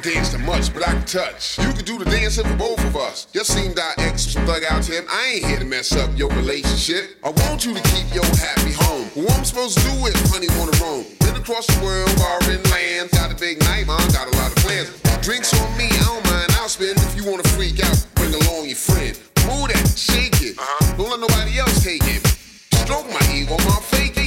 dance to much black touch. You could do the dancing for both of us. Just seemed our ex thug out him. I ain't here to mess up your relationship. I want you to keep your happy home. What I'm supposed to do if honey wanna roam? Been across the world, foreign lands. Got a big night, man, got a lot of plans. Drinks on me,